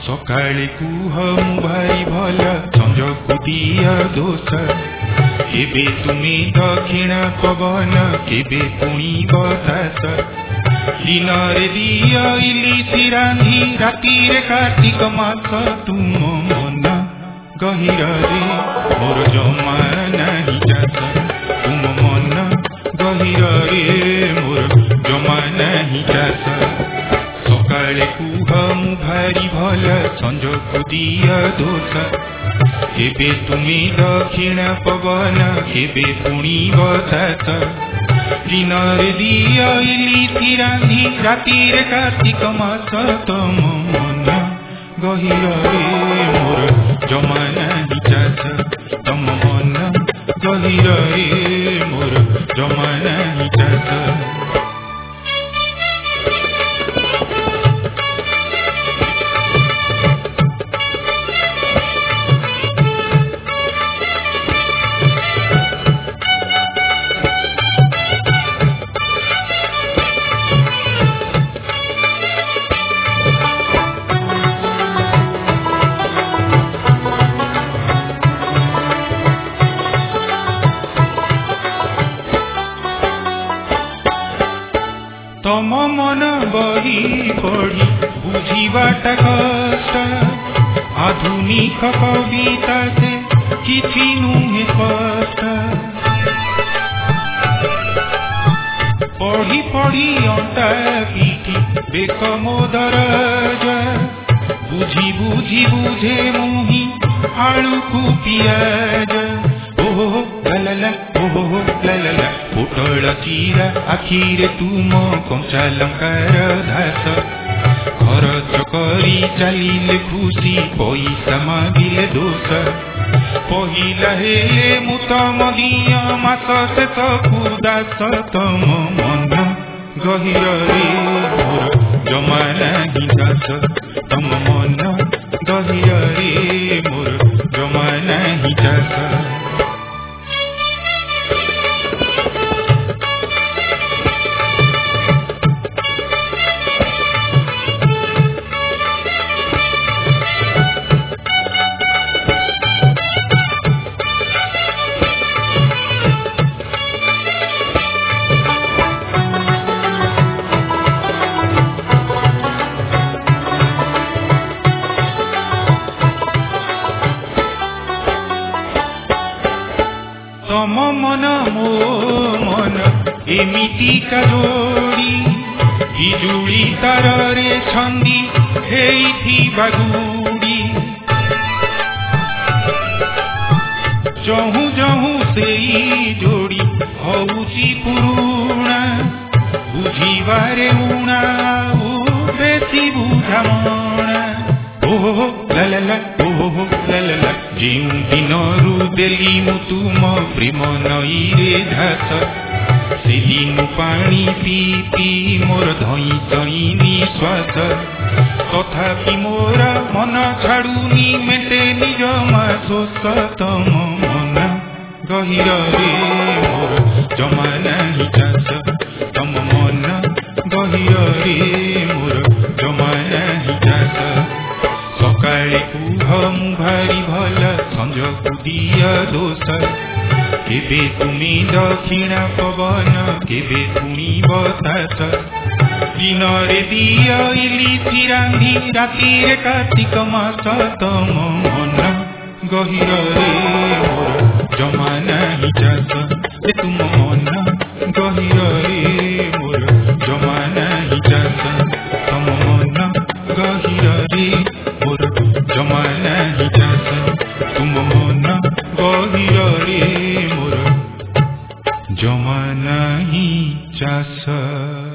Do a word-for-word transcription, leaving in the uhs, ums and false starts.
सकाळे कुह मु भारी भल संजकु दिया दोष केबे तुमे दक्षिण पवन केबे पुणी बतास दिन रे दिया इलिसी रांधी राति रे कार्तिक मास तुम मन गहिर रे मोर जमा नहीं जास तुम मन गहिर रे मोर जमा नहीं जास सकाळे कुह मु भारी भल संजकु दिया दोष केबे तुमे दक्षिण पवन केबे पुणी बतास दिन रे दिया इलिसी रांधी राति रे कार्तिक मास तुम मन गहिर रे मोर जमा नहीं जास तुम मन गहिर रे मोर जमा नहीं जास तम मन बही पढ़ी बुझीबाटा कष्ट आधुनिक कविता से किछि नुहे स्पष्ट पढ़ी पढ़ी अंटा पीठी बेक मोदर बुझी बुझी बुझे मुही आलू को पियाज ओहो ललला ओहो ललला पोटल चीरा आखिरे तुम कंचा लंकार धास खरच करी चलिले खुशी पैसा मागिले दोष पहिला हेले मु तम दिया मास शेष दास तम मन गहिर रे मोर जमा नहीं जास तम मन गहिर रे मोर जमा नहीं जास तम मन मो मन एमिति का जोड़ी बिजुली तार रे छंदी हेइथी बागुड़ी जहु जहु सेई जोड़ी हौची पुरुणा बुझीबारे उणा बेसी बुझामणा ओहो ललला ओहो ललला जिउ दिनरु देली मु तुम प्रेम नई रे धास से दिनु पानी पी पी मोर धई धई निश्वास तथापि मोर मन छाड़ुनी मेटे निज मासोस तम मन गहिर रे मोर जमा नहीं जास तम मन गहिर रे मोर जमा नहीं जास सकाळे कुह मु भारी भल संजकु दिया दोष केबे तुमे दक्षिण पवन केबे पुणी बतास दिन रे दिया इलिसी रांधी राति रे कार्तिक मास तम मन गहिर रे मोर जमा नहीं जास तुम मन गहिर रे मोर जमा नहीं जास तम मन गहिर रे मोर जमा नहीं जास तुम मन गहिर रे मोर जमा नहीं जास।